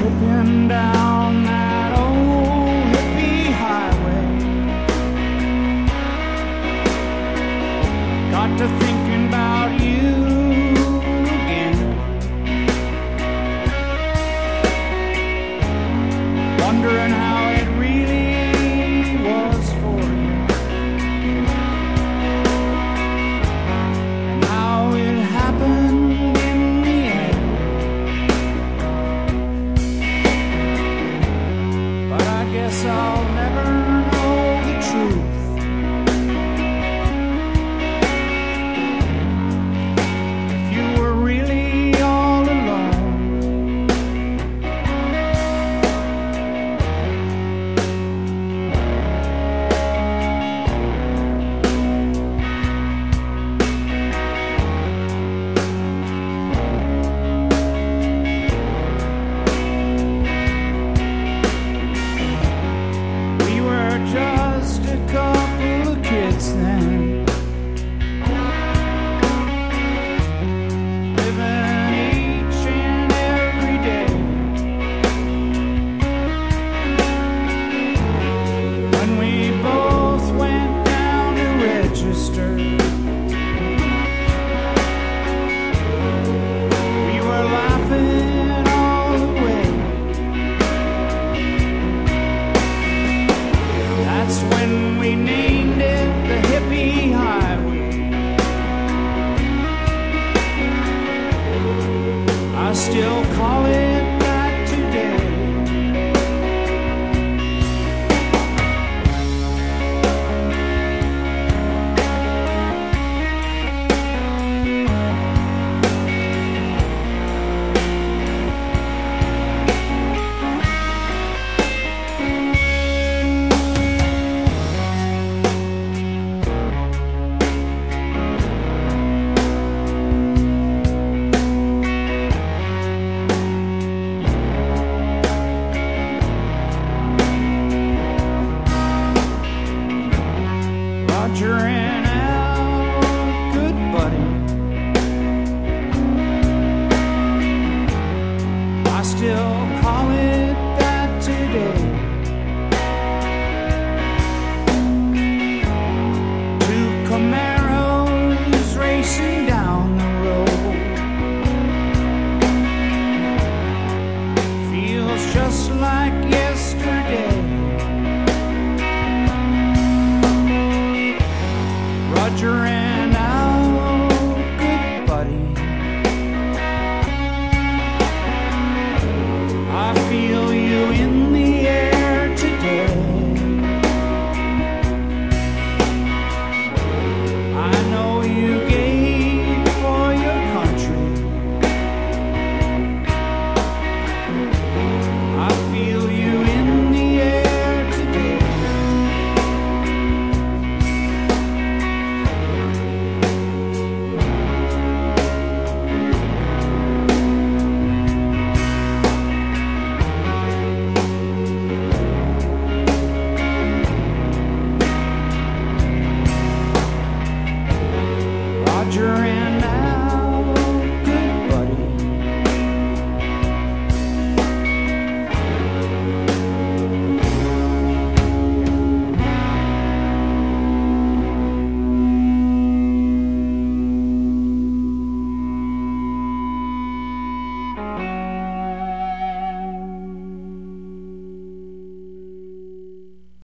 tripping down that old hippie highway. Got to thinking about you again. Wondering how it really was for you, and how it happened in the end. But I guess I'll never know the truth. If you were really all alone, we were just a couple of kids then, living each and every day. When we both went down to register, we were laughing all the way. That's when we named it the Hippie Highway. I still call it that today. Roger and Al, good buddy. I still call it